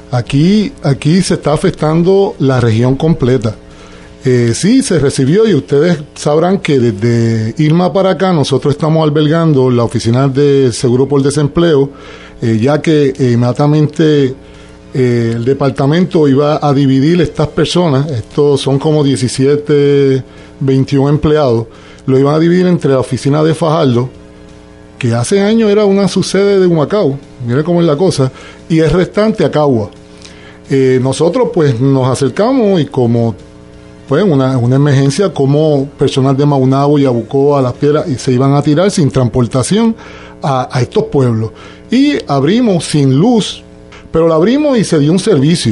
Aquí se está afectando la región completa. Sí, se recibió y ustedes sabrán que desde Irma para acá nosotros estamos albergando la oficina de Seguro por Desempleo, ya que inmediatamente el departamento iba a dividir estas personas, estos son como 17, 21 empleados, lo iban a dividir entre la oficina de Fajardo, que hace años era una subsede de Humacao, mire cómo es la cosa, y el restante a Cagua. Nosotros pues nos acercamos y como pues una emergencia, como personal de Maunabo y Yabucoa, Las Piedras, y se iban a tirar sin transportación a estos pueblos. Y abrimos sin luz, pero la abrimos y se dio un servicio.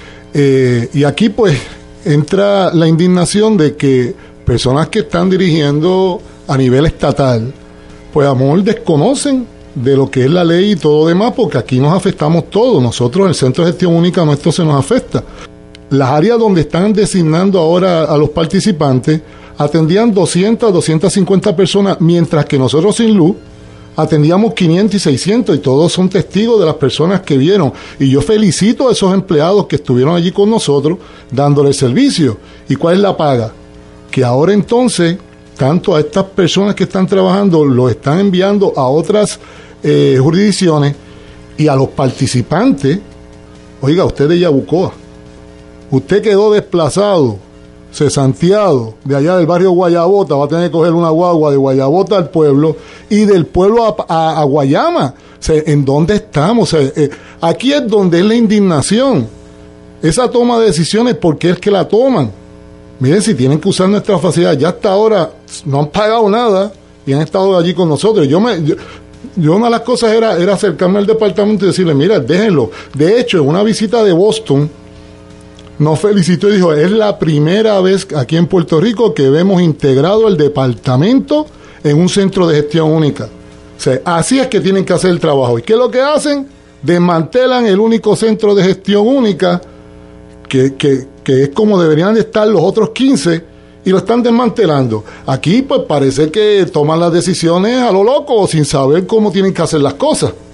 Y aquí pues entra la indignación de que personas que están dirigiendo a nivel estatal, pues a lo mejor desconocen de lo que es la ley y todo lo demás, porque aquí nos afectamos todos. Nosotros, el Centro de Gestión Única nuestro se nos afecta. Las áreas donde están designando ahora a los participantes atendían 200, 250 personas, mientras que nosotros sin luz atendíamos 500 y 600, y todos son testigos de las personas que vieron. Y yo felicito a esos empleados que estuvieron allí con nosotros dándole servicio. ¿Y cuál es la paga? Que ahora entonces, tanto a estas personas que están trabajando, los están enviando a otras jurisdicciones, y a los participantes, oiga, usted de Yabucoa, usted quedó desplazado, cesanteado, de allá del barrio Guayabota, va a tener que coger una guagua de Guayabota al pueblo, y del pueblo a Guayama. O sea, ¿en dónde estamos? O sea, aquí es donde es la indignación. Esa toma de decisiones, ¿por qué es que la toman? Miren, si tienen que usar nuestra facilidad, ya hasta ahora no han pagado nada y han estado allí con nosotros. Yo una de las cosas era acercarme al departamento y decirle, mira, déjenlo. De hecho, en una visita de Boston, nos felicitó y dijo, es la primera vez aquí en Puerto Rico que vemos integrado el departamento en un centro de gestión única. O sea, así es que tienen que hacer el trabajo. ¿Y qué es lo que hacen? Desmantelan el único centro de gestión única, que es como deberían de estar los otros 15, y lo están desmantelando. Aquí pues parece que toman las decisiones a lo loco, sin saber cómo tienen que hacer las cosas.